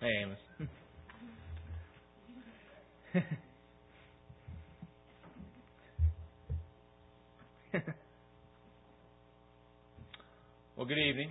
Hey, Amos. Well, good evening.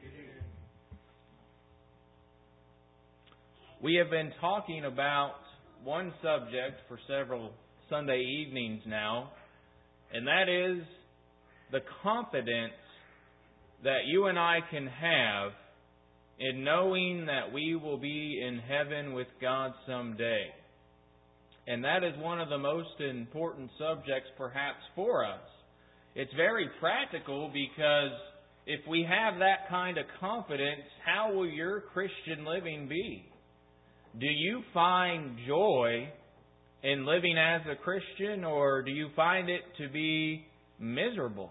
We have been talking about one subject for several Sunday evenings now, and that is the confidence that you and I can have in knowing that we will be in heaven with God someday. And that is one of the most important subjects perhaps for us. It's very practical because if we have that kind of confidence, how will your Christian living be? Do you find joy in living as a Christian, or do you find it to be miserable?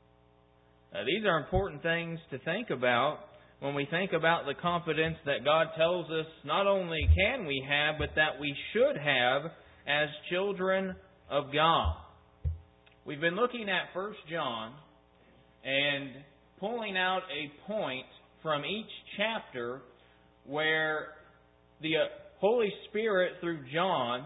These are important things to think about when we think about the confidence that God tells us not only can we have, but that we should have as children of God. We've been looking at 1 John and pulling out a point from each chapter where the Holy Spirit through John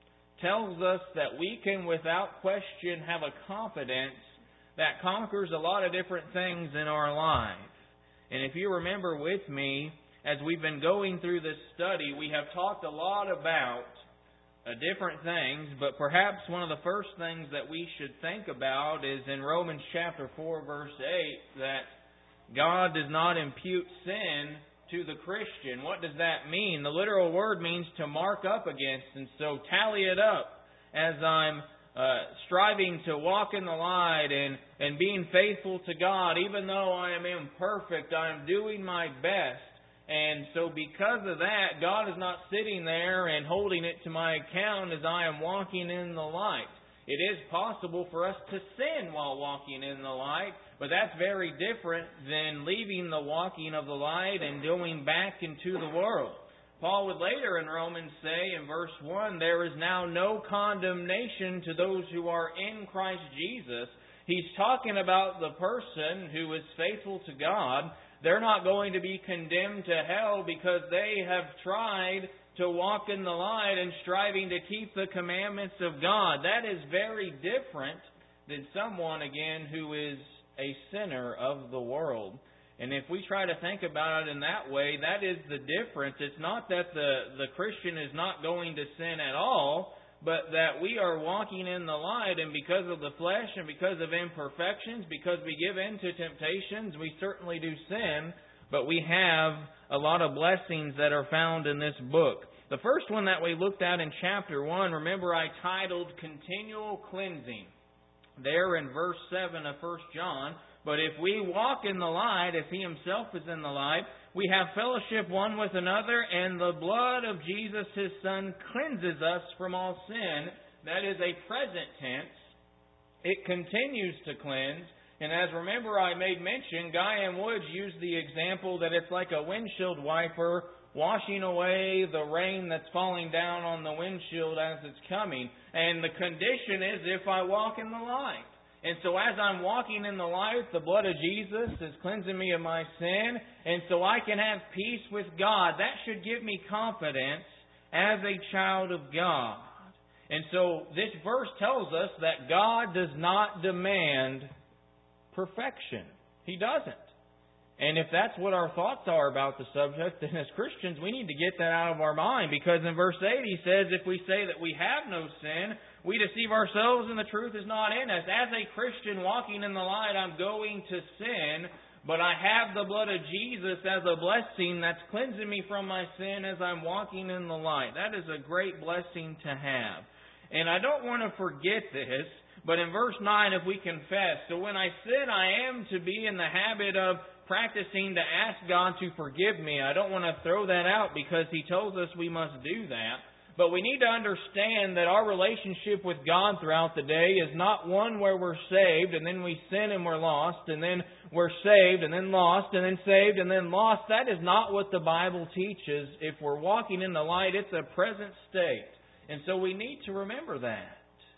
tells us that we can without question have a confidence that conquers a lot of different things in our life. And if you remember with me, as we've been going through this study, we have talked a lot about different things, but perhaps one of the first things that we should think about is in Romans chapter 4, verse 8, that God does not impute sin to the Christian. What does that mean? The literal word means to mark up against, and so tally it up as I'm striving to walk in the light and being faithful to God. Even though I am imperfect, I am doing my best. And so because of that, God is not sitting there and holding it to my account as I am walking in the light. It is possible for us to sin while walking in the light, but that's very different than leaving the walking of the light and going back into the world. Paul would later in Romans say in verse 1, there is now no condemnation to those who are in Christ Jesus. He's talking about the person who is faithful to God. They're not going to be condemned to hell because they have tried to walk in the light and striving to keep the commandments of God. That is very different than someone, again, who is a sinner of the world. And if we try to think about it in that way, that is the difference. It's not that the Christian is not going to sin at all, but that we are walking in the light, and because of the flesh and because of imperfections, because we give in to temptations, we certainly do sin, but we have a lot of blessings that are found in this book. The first one that we looked at in chapter 1, remember I titled Continual Cleansing. There in verse 7 of 1 John, but if we walk in the light, as He Himself is in the light, we have fellowship one with another, and the blood of Jesus, His Son, cleanses us from all sin. That is a present tense. It continues to cleanse. And as remember I made mention, Guy M. Woods used the example that it's like a windshield wiper washing away the rain that's falling down on the windshield as it's coming. And the condition is if I walk in the light. And so as I'm walking in the light, the blood of Jesus is cleansing me of my sin. And so I can have peace with God. That should give me confidence as a child of God. And so this verse tells us that God does not demand perfection. He doesn't. And if that's what our thoughts are about the subject, then as Christians we need to get that out of our mind. Because in verse 8 he says, if we say that we have no sin, we deceive ourselves and the truth is not in us. As a Christian walking in the light, I'm going to sin, but I have the blood of Jesus as a blessing that's cleansing me from my sin as I'm walking in the light. That is a great blessing to have. And I don't want to forget this, but in verse 9, if we confess, so when I sin, I am to be in the habit of practicing to ask God to forgive me. I don't want to throw that out because He tells us we must do that. But we need to understand that our relationship with God throughout the day is not one where we're saved and then we sin and we're lost, and then we're saved and then lost and then saved and then lost. That is not what the Bible teaches. If we're walking in the light, it's a present state. And so we need to remember that.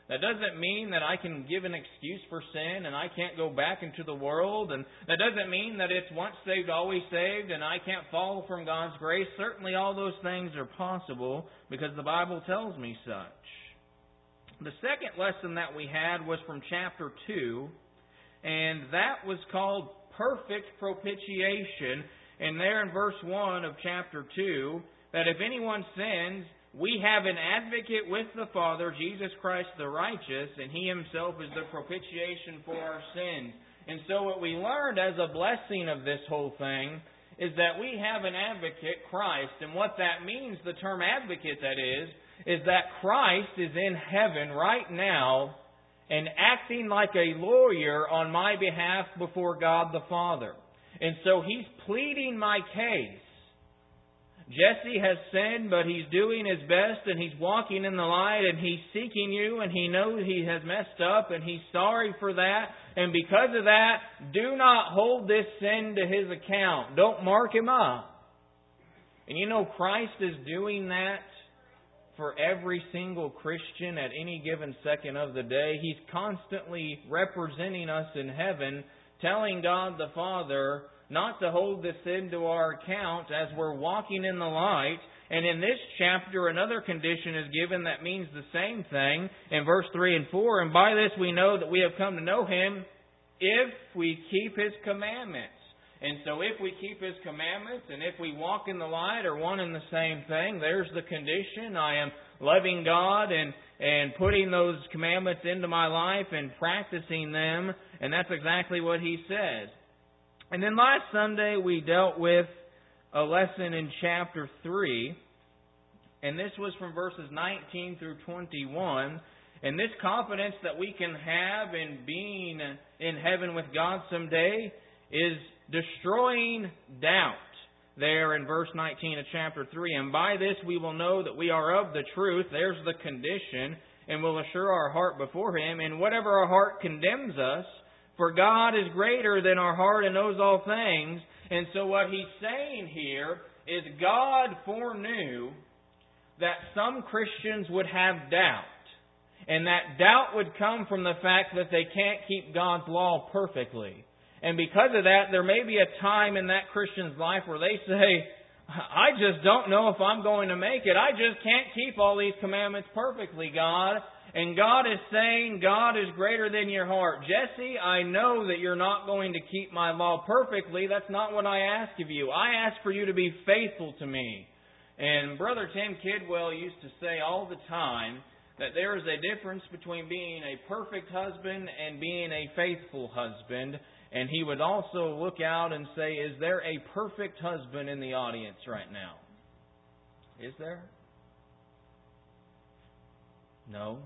That doesn't mean that I can give an excuse for sin and I can't go back into the world. And that doesn't mean that it's once saved, always saved, and I can't fall from God's grace. Certainly all those things are possible because the Bible tells me such. The second lesson that we had was from chapter 2, and that was called perfect propitiation. And there in verse 1 of chapter 2, that if anyone sins, we have an advocate with the Father, Jesus Christ the righteous, and He Himself is the propitiation for our sins. And so what we learned as a blessing of this whole thing is that we have an advocate, Christ. And what that means, the term advocate that is that Christ is in heaven right now and acting like a lawyer on my behalf before God the Father. And so He's pleading my case. Jesse has sinned, but he's doing his best, and he's walking in the light, and he's seeking you, and he knows he has messed up, and he's sorry for that. And because of that, do not hold this sin to his account. Don't mark him up. And you know, Christ is doing that for every single Christian at any given second of the day. He's constantly representing us in heaven, telling God the Father not to hold this sin to our account as we're walking in the light. And in this chapter, another condition is given that means the same thing in verse 3 and 4. And by this we know that we have come to know Him if we keep His commandments. And so if we keep His commandments and if we walk in the light are one and the same thing, there's the condition. I am loving God and putting those commandments into my life and practicing them. And that's exactly what He says. And then last Sunday we dealt with a lesson in chapter 3. And this was from verses 19 through 21. And this confidence that we can have in being in heaven with God someday is destroying doubt. There in verse 19 of chapter 3. And by this we will know that we are of the truth. There's the condition. And will assure our heart before Him. And whatever our heart condemns us, for God is greater than our heart and knows all things. And so what He's saying here is God foreknew that some Christians would have doubt. And that doubt would come from the fact that they can't keep God's law perfectly. And because of that, there may be a time in that Christian's life where they say, I just don't know if I'm going to make it. I just can't keep all these commandments perfectly, God. And God is saying, God is greater than your heart. Jesse, I know that you're not going to keep my law perfectly. That's not what I ask of you. I ask for you to be faithful to me. And Brother Tim Kidwell used to say all the time that there is a difference between being a perfect husband and being a faithful husband. And he would also look out and say, is there a perfect husband in the audience right now? Is there? No.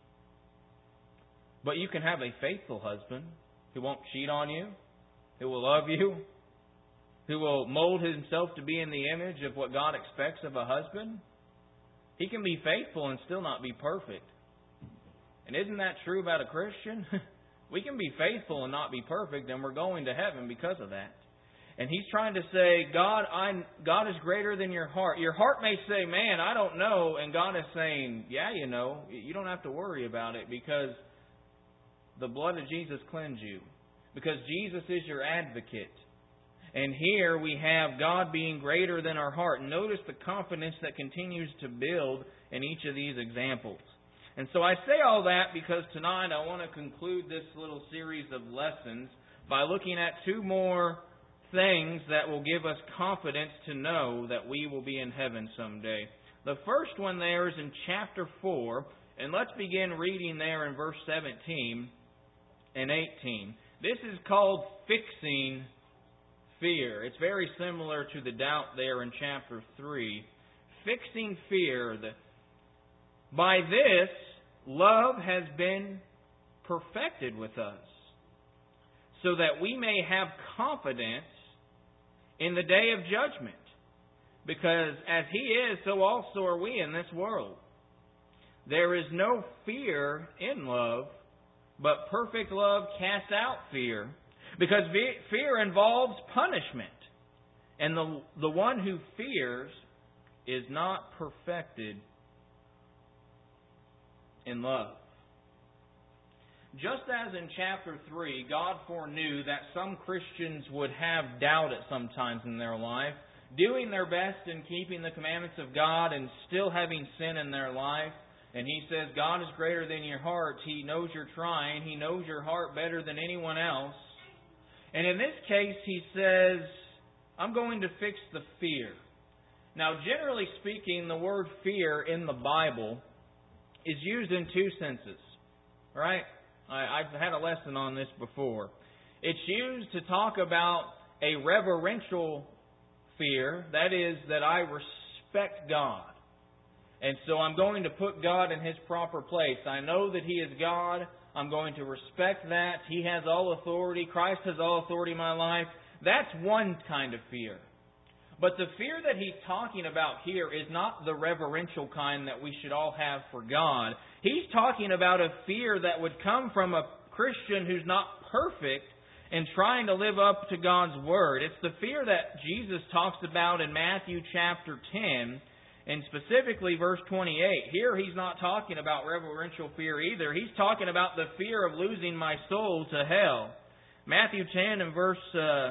But you can have a faithful husband who won't cheat on you, who will love you, who will mold himself to be in the image of what God expects of a husband. He can be faithful and still not be perfect. And isn't that true about a Christian? We can be faithful and not be perfect, and we're going to heaven because of that. And He's trying to say, God is greater than your heart. Your heart may say, man, I don't know. And God is saying, yeah, you know. You don't have to worry about it because the blood of Jesus cleansed you. Because Jesus is your advocate. And here we have God being greater than our heart. Notice the confidence that continues to build in each of these examples. And so I say all that because tonight I want to conclude this little series of lessons by looking at two more things that will give us confidence to know that we will be in heaven someday. The first one there is in chapter 4, and let's begin reading there in verse 17 and 18. This is called fixing fear. It's very similar to the doubt there in chapter 3. Fixing fear. By this, love has been perfected with us, so that we may have confidence in the day of judgment. Because as He is, so also are we in this world. There is no fear in love, but perfect love casts out fear. Because fear involves punishment. And the one who fears is not perfected in love. Just as in chapter 3, God foreknew that some Christians would have doubt at some times in their life, doing their best in keeping the commandments of God and still having sin in their life. And He says, God is greater than your heart. He knows you're trying. He knows your heart better than anyone else. And in this case, He says, I'm going to fix the fear. Now, generally speaking, the word fear in the Bible is used in two senses. Right? I've had a lesson on this before. It's used to talk about a reverential fear. That is, that I respect God. And so I'm going to put God in His proper place. I know that He is God. I'm going to respect that. He has all authority. Christ has all authority in my life. That's one kind of fear. But the fear that He's talking about here is not the reverential kind that we should all have for God. He's talking about a fear that would come from a Christian who's not perfect and trying to live up to God's Word. It's the fear that Jesus talks about in Matthew chapter 10, and specifically verse 28. Here He's not talking about reverential fear either. He's talking about the fear of losing my soul to hell. Matthew 10 and verse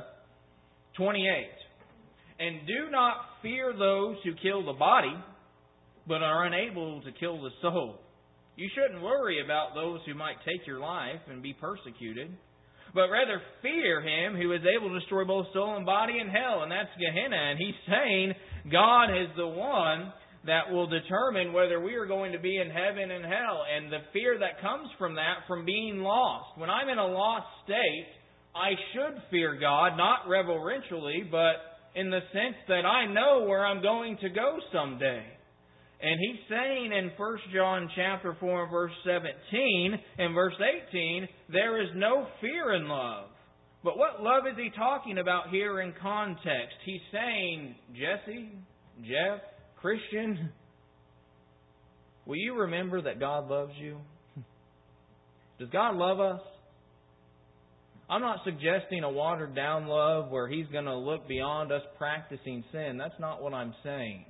28. And do not fear those who kill the body, but are unable to kill the soul. You shouldn't worry about those who might take your life and be persecuted, but rather fear Him who is able to destroy both soul and body in hell, and that's Gehenna. And He's saying God is the one that will determine whether we are going to be in heaven and hell. And the fear that comes from that, from being lost. When I'm in a lost state, I should fear God, not reverentially, but in the sense that I know where I'm going to go someday. And He's saying in 1 John chapter 4 and verse 17 and verse 18, there is no fear in love. But what love is He talking about here in context? He's saying, Jesse, Jeff, Christian, will you remember that God loves you? Does God love us? I'm not suggesting a watered down love where He's going to look beyond us practicing sin. That's not what I'm saying.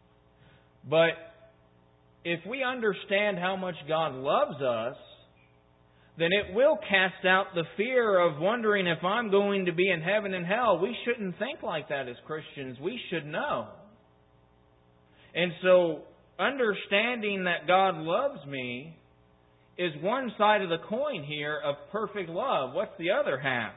But if we understand how much God loves us, then it will cast out the fear of wondering if I'm going to be in heaven and hell. We shouldn't think like that as Christians. We should know. And so, understanding that God loves me is one side of the coin here of perfect love. What's the other half?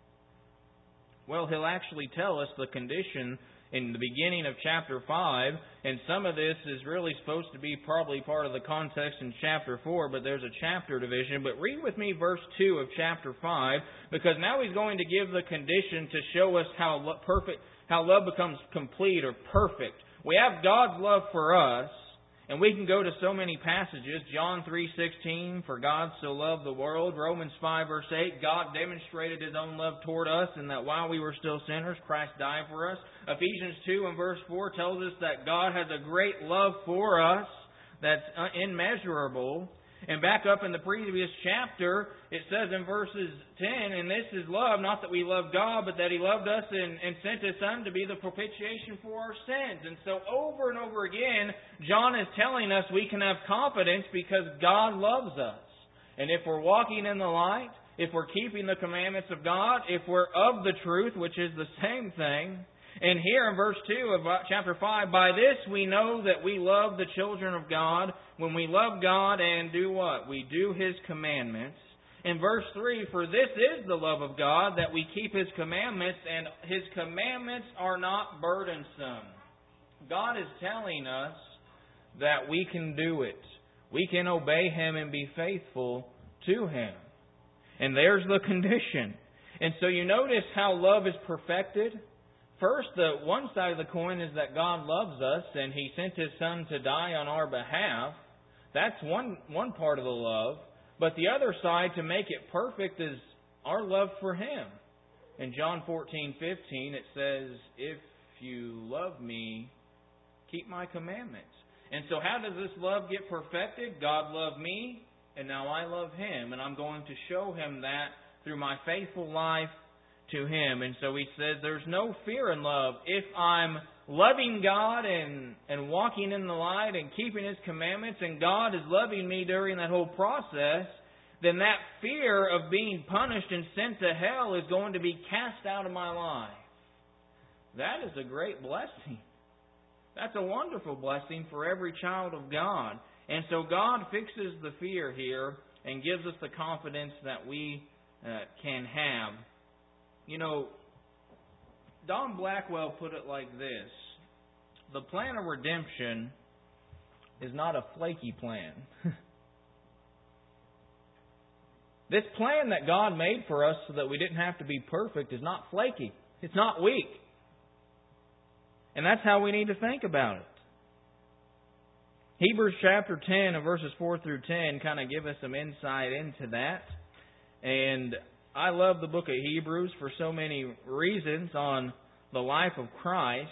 Well, He'll actually tell us the condition in the beginning of chapter 5, and some of this is really supposed to be probably part of the context in chapter 4, but there's a chapter division. But read with me verse 2 of chapter 5, because now He's going to give the condition to show us how love becomes complete or perfect. We have God's love for us, and we can go to so many passages. John 3:16, for God so loved the world. Romans 5 verse 8, God demonstrated His own love toward us, and that while we were still sinners, Christ died for us. Ephesians 2 and verse 4 tells us that God has a great love for us that's immeasurable. And back up in the previous chapter, it says in verses 10, and this is love, not that we love God, but that He loved us and sent His Son to be the propitiation for our sins. And so over and over again, John is telling us we can have confidence because God loves us. And if we're walking in the light, if we're keeping the commandments of God, if we're of the truth, which is the same thing. And here in verse 2 of chapter 5, by this we know that we love the children of God, when we love God and do what? We do His commandments. In verse 3, for this is the love of God, that we keep His commandments, and His commandments are not burdensome. God is telling us that we can do it. We can obey Him and be faithful to Him. And there's the condition. And so you notice how love is perfected. First, the one side of the coin is that God loves us and He sent His Son to die on our behalf. That's one part of the love. But the other side, to make it perfect, is our love for Him. In John 14:15, it says, if you love me, keep my commandments. And so how does this love get perfected? God loved me, and now I love Him. And I'm going to show Him that through my faithful life to Him. And so He says there's no fear in love. If I'm loving God and walking in the light and keeping His commandments, and God is loving me during that whole process, then that fear of being punished and sent to hell is going to be cast out of my life. That is a great blessing. That's a wonderful blessing for every child of God. And so God fixes the fear here and gives us the confidence that we can have. You know, Don Blackwell put it like this: the plan of redemption is not a flaky plan. This plan that God made for us so that we didn't have to be perfect is not flaky. It's not weak. And that's how we need to think about it. Hebrews chapter 10 and verses 4 through 10 kind of give us some insight into that. And I love the book of Hebrews for so many reasons on the life of Christ.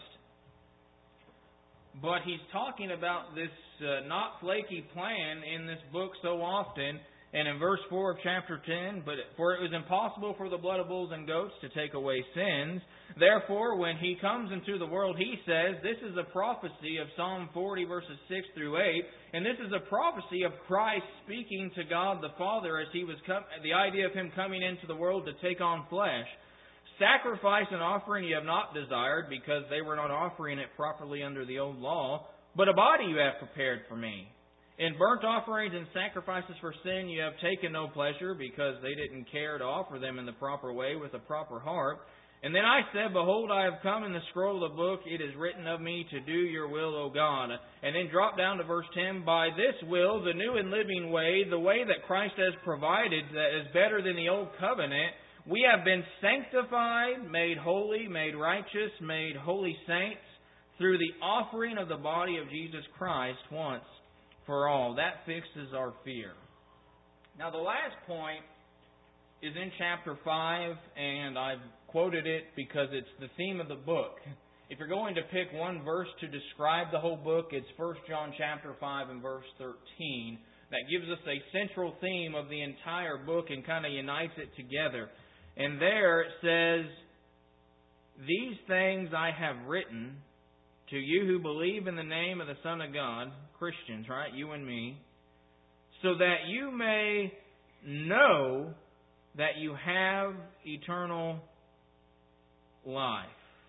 But he's talking about this not flaky plan in this book so often. And in verse 4 of chapter 10, for it was impossible for the blood of bulls and goats to take away sins. Therefore, when He comes into the world, He says, this is a prophecy of Psalm 40 verses 6 through 8. And this is a prophecy of Christ speaking to God the Father as He was the idea of Him coming into the world to take on flesh. Sacrifice and offering you have not desired, because they were not offering it properly under the old law, but a body you have prepared for me. In burnt offerings and sacrifices for sin you have taken no pleasure, because they didn't care to offer them in the proper way with a proper heart. And then I said, behold, I have come in the scroll of the book. It is written of me to do your will, O God. And then drop down to verse 10. By this will, the new and living way, the way that Christ has provided that is better than the old covenant, we have been sanctified, made holy, made righteous, made holy saints through the offering of the body of Jesus Christ once for all. That fixes our fear. Now the last point is in chapter 5, and I've quoted it because it's the theme of the book. If you're going to pick one verse to describe the whole book, it's 1 John chapter 5 and verse 13. That gives us a central theme of the entire book and kind of unites it together. And there it says, these things I have written to you who believe in the name of the Son of God, Christians, right? You and me. So that you may know that you have eternal life.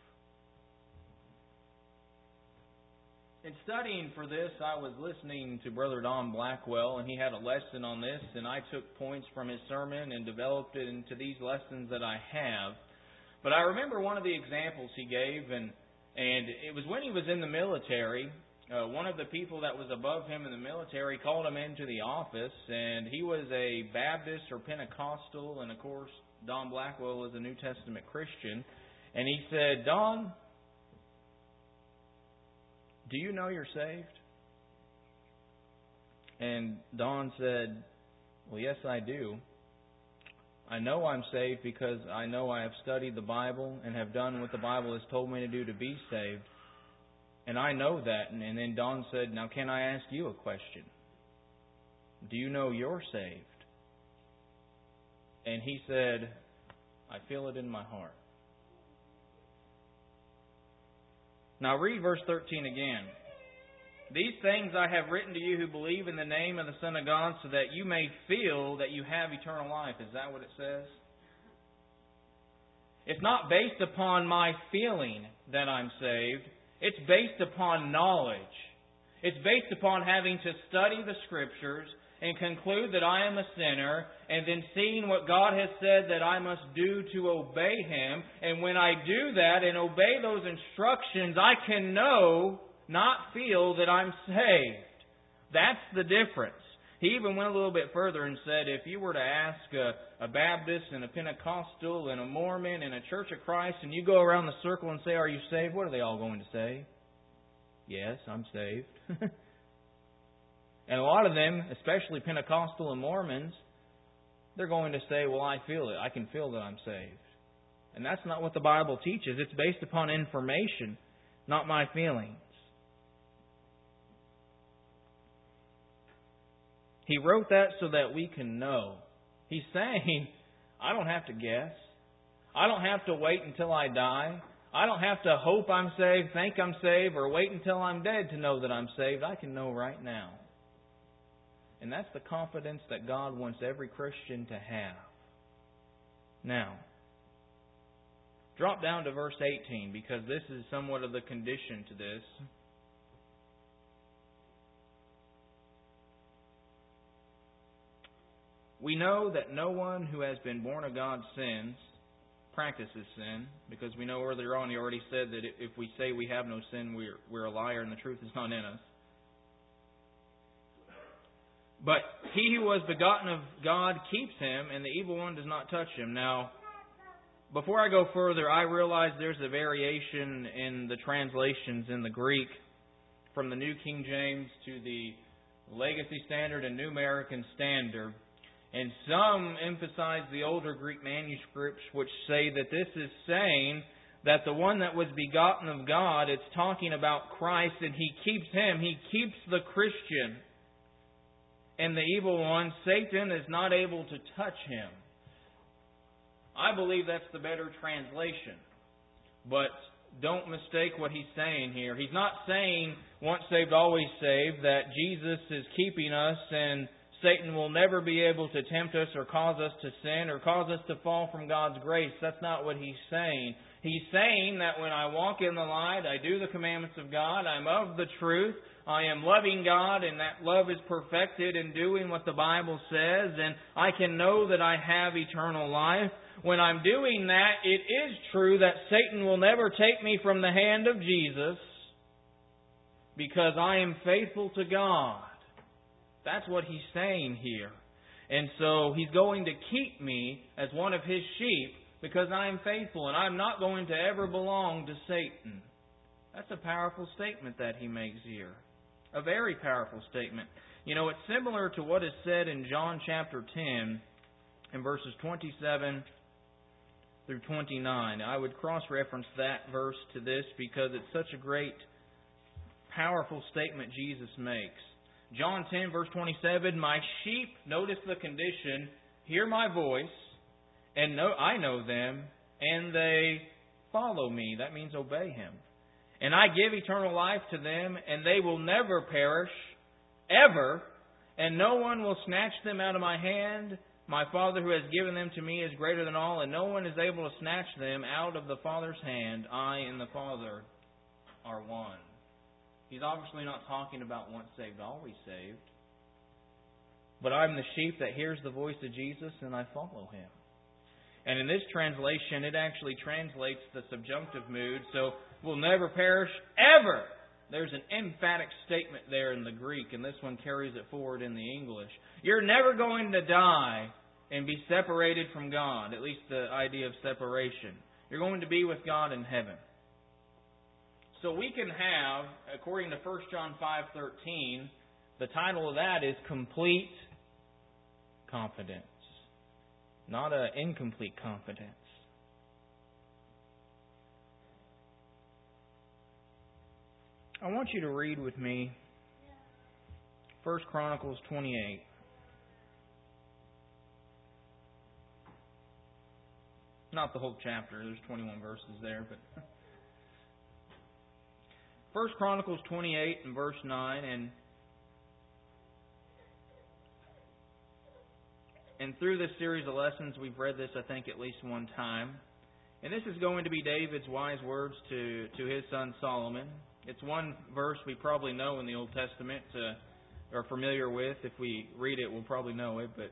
In studying for this, I was listening to Brother Don Blackwell, and he had a lesson on this, and I took points from his sermon and developed it into these lessons that I have. But I remember one of the examples he gave, and it was when he was in the military. One of the people that was above him in the military called him into the office, and he was a Baptist or Pentecostal, and of course Don Blackwell was a New Testament Christian. And he said, Don, do you know you're saved? And Don said, well, yes, I do. I know I'm saved because I know I have studied the Bible and have done what the Bible has told me to do to be saved. And I know that. And then Don said, now can I ask you a question? Do you know you're saved? And he said, I feel it in my heart. Now read verse 13 again. These things I have written to you who believe in the name of the Son of God, so that you may feel that you have eternal life. Is that what it says? It's not based upon my feeling that I'm saved. It's based upon knowledge. It's based upon having to study the Scriptures and conclude that I am a sinner, and then seeing what God has said that I must do to obey Him. And when I do that and obey those instructions, I can know, not feel, that I'm saved. That's the difference. He even went a little bit further and said, if you were to ask a Baptist and a Pentecostal and a Mormon and a Church of Christ, and you go around the circle and say, are you saved? What are they all going to say? Yes, I'm saved. And a lot of them, especially Pentecostal and Mormons, they're going to say, well, I feel it. I can feel that I'm saved. And that's not what the Bible teaches. It's based upon information, not my feelings. He wrote that so that we can know. He's saying, I don't have to guess. I don't have to wait until I die. I don't have to hope I'm saved, think I'm saved, or wait until I'm dead to know that I'm saved. I can know right now. And that's the confidence that God wants every Christian to have. Now, drop down to verse 18, because this is somewhat of the condition to this. We know that no one who has been born of God practices sin, because we know earlier on he already said that if we say we have no sin, we're a liar and the truth is not in us. But he who was begotten of God keeps him, and the evil one does not touch him. Now, before I go further, I realize there's a variation in the translations in the Greek from the New King James to the Legacy Standard and New American Standard. And some emphasize the older Greek manuscripts, which say that this is saying that the one that was begotten of God, it's talking about Christ, and He keeps him. He keeps the Christian. And the evil one, Satan, is not able to touch him. I believe that's the better translation. But don't mistake what he's saying here. He's not saying, once saved, always saved, that Jesus is keeping us and Satan will never be able to tempt us or cause us to sin or cause us to fall from God's grace. That's not what he's saying. He's saying that when I walk in the light, I do the commandments of God, I'm of the truth, I am loving God, and that love is perfected in doing what the Bible says, and I can know that I have eternal life. When I'm doing that, it is true that Satan will never take me from the hand of Jesus because I am faithful to God. That's what he's saying here. And so he's going to keep me as one of his sheep because I am faithful and I'm not going to ever belong to Satan. That's a powerful statement that he makes here. A very powerful statement. You know, it's similar to what is said in John chapter 10 in verses 27 through 29. I would cross-reference that verse to this because it's such a great, powerful statement Jesus makes. John 10 verse 27, my sheep, notice the condition, hear my voice, and I know them, and they follow me. That means obey Him. And I give eternal life to them, and they will never perish, ever, and no one will snatch them out of my hand. My Father who has given them to me is greater than all, and no one is able to snatch them out of the Father's hand. I and the Father are one. He's obviously not talking about once saved, always saved. But I'm the sheep that hears the voice of Jesus, and I follow Him. And in this translation, it actually translates the subjunctive mood, so will never perish, ever. There's an emphatic statement there in the Greek, and this one carries it forward in the English. You're never going to die and be separated from God, at least the idea of separation. You're going to be with God in heaven. So we can have, according to 1 John 5:13, the title of that is Complete Confidence. Not an incomplete confidence. I want you to read with me 1 Chronicles 28. Not the whole chapter, there's 21 verses there, but 1 Chronicles 28 and verse 9, and through this series of lessons, we've read this, I think, at least one time. And this is going to be David's wise words to his son Solomon. It's one verse we probably know in the Old Testament, or familiar with. If we read it, we'll probably know it. But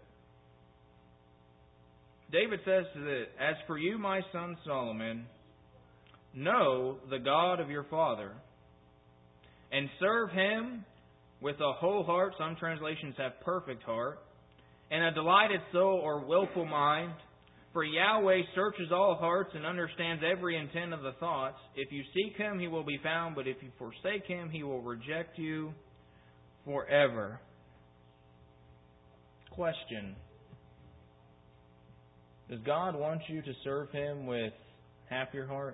David says that, as for you, my son Solomon, know the God of your father, and serve Him with a whole heart. Some translations have perfect heart. And a delighted soul or willful mind. For Yahweh searches all hearts and understands every intent of the thoughts. If you seek Him, He will be found. But if you forsake Him, He will reject you forever. Question. Does God want you to serve Him with half your heart?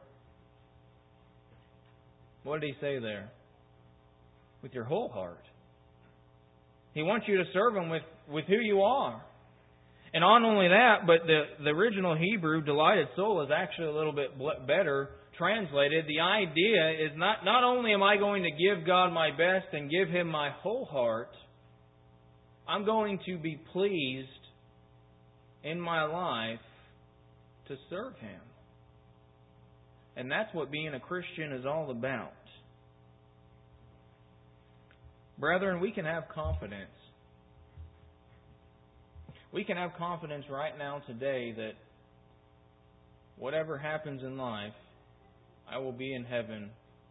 What did He say there? With your whole heart. He wants you to serve Him with who you are. And not only that, but the original Hebrew, delighted soul, is actually a little bit better translated. The idea is not only am I going to give God my best and give Him my whole heart, I'm going to be pleased in my life to serve Him. And that's what being a Christian is all about. Brethren, we can have confidence. We can have confidence right now today that whatever happens in life, I will be in heaven.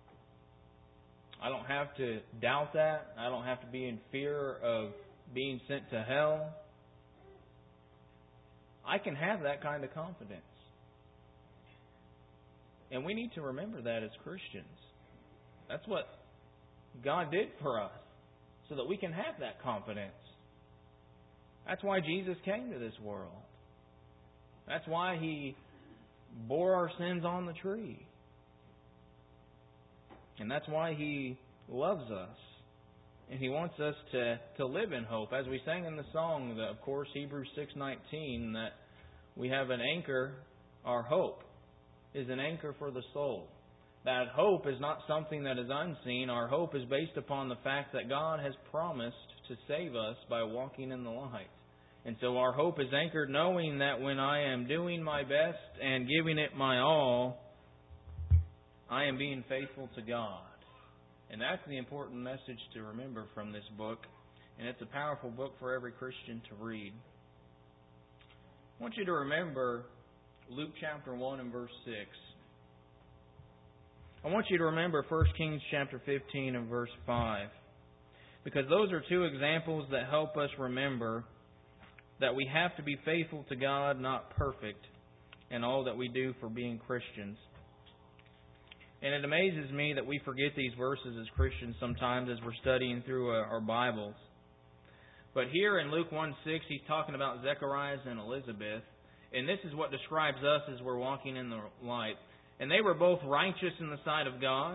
I don't have to doubt that. I don't have to be in fear of being sent to hell. I can have that kind of confidence. And we need to remember that as Christians. That's what God did for us, so that we can have that confidence. That's why Jesus came to this world. That's why He bore our sins on the tree. And that's why He loves us. And He wants us to live in hope. As we sang in the song, of course, Hebrews 6:19, that we have an anchor. Our hope is an anchor for the soul. That hope is not something that is unseen. Our hope is based upon the fact that God has promised to save us by walking in the light. And so our hope is anchored knowing that when I am doing my best and giving it my all, I am being faithful to God. And that's the important message to remember from this book. And it's a powerful book for every Christian to read. I want you to remember Luke chapter 1 and verse 6. I want you to remember 1 Kings chapter 15 and verse 5. Because those are two examples that help us remember that we have to be faithful to God, not perfect, in all that we do for being Christians. And it amazes me that we forget these verses as Christians sometimes as we're studying through our Bibles. But here in Luke 1:6, he's talking about Zechariah and Elizabeth. And this is what describes us as we're walking in the light. And they were both righteous in the sight of God.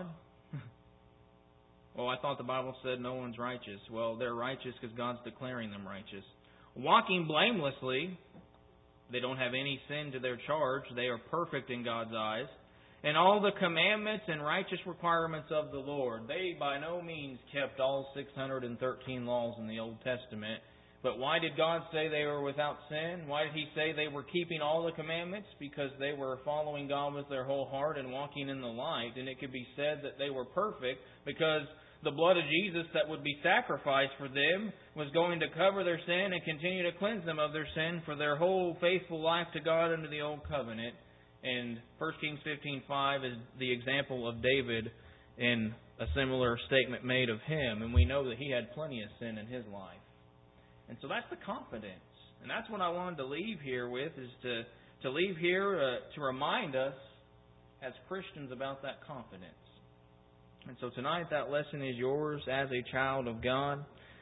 Well, I thought the Bible said no one's righteous. Well, they're righteous because God's declaring them righteous. Walking blamelessly. They don't have any sin to their charge. They are perfect in God's eyes. And all the commandments and righteous requirements of the Lord. They by no means kept all 613 laws in the Old Testament. But why did God say they were without sin? Why did He say they were keeping all the commandments? Because they were following God with their whole heart and walking in the light. And it could be said that they were perfect because the blood of Jesus that would be sacrificed for them was going to cover their sin and continue to cleanse them of their sin for their whole faithful life to God under the Old Covenant. And 1 Kings 15:5 is the example of David in a similar statement made of him. And we know that he had plenty of sin in his life. And so that's the confidence. And that's what I wanted to leave here with, is to leave here to remind us as Christians about that confidence. And so tonight that lesson is yours as a child of God.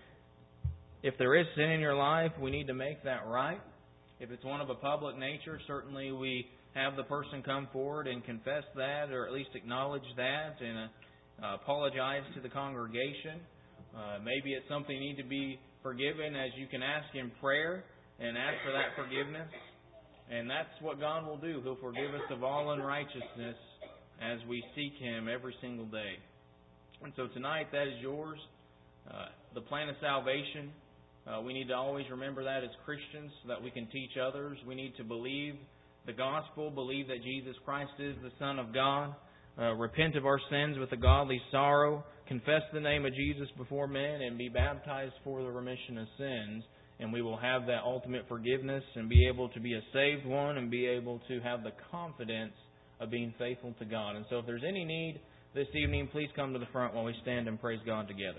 If there is sin in your life, we need to make that right. If it's one of a public nature, certainly we have the person come forward and confess that, or at least acknowledge that, and apologize to the congregation. Maybe it's something you need to be forgiven, as you can ask in prayer and ask for that forgiveness. And that's what God will do. He'll forgive us of all unrighteousness as we seek Him every single day. And so tonight, that is yours. The plan of salvation. We need to always remember that as Christians so that we can teach others. We need to believe the gospel, believe that Jesus Christ is the Son of God, repent of our sins with a godly sorrow, confess the name of Jesus before men, and be baptized for the remission of sins. And we will have that ultimate forgiveness and be able to be a saved one and be able to have the confidence of being faithful to God. And so if there's any need this evening, please come to the front while we stand and praise God together.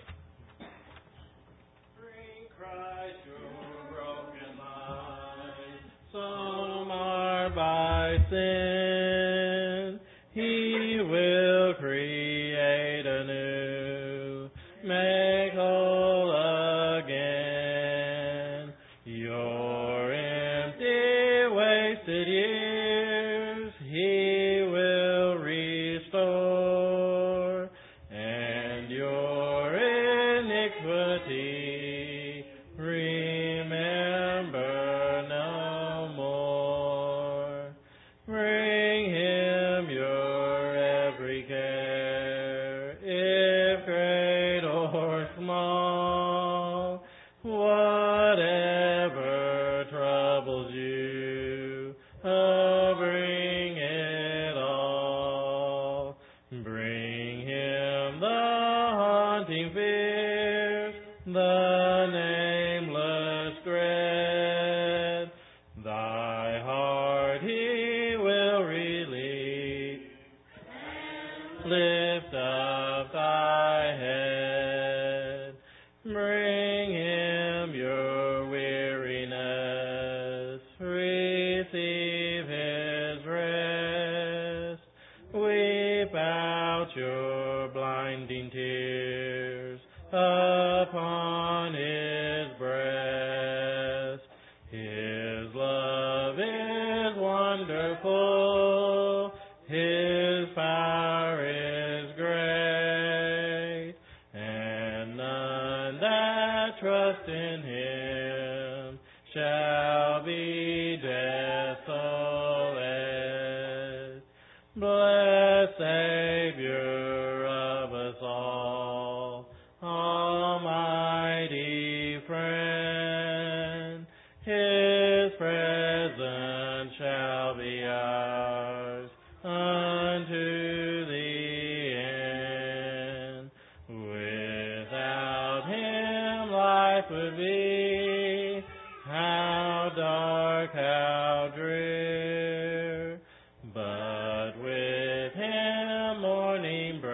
Bring Christ your broken life. Some are by sin. He will create anew, make whole again your empty, wasted years. He will restore, and your iniquity remember no more. Bring Him Lift up thy head. Bring him your weariness. Receive his rest. Weep out your blinding tears upon his breast. His love is wonderful. His power is great. And none that trust in him shall be desolate. Blessed Savior of us all, Almighty Friend, his presence shall be ours unto the end. Without him life would be how dark, how drear, but with him morning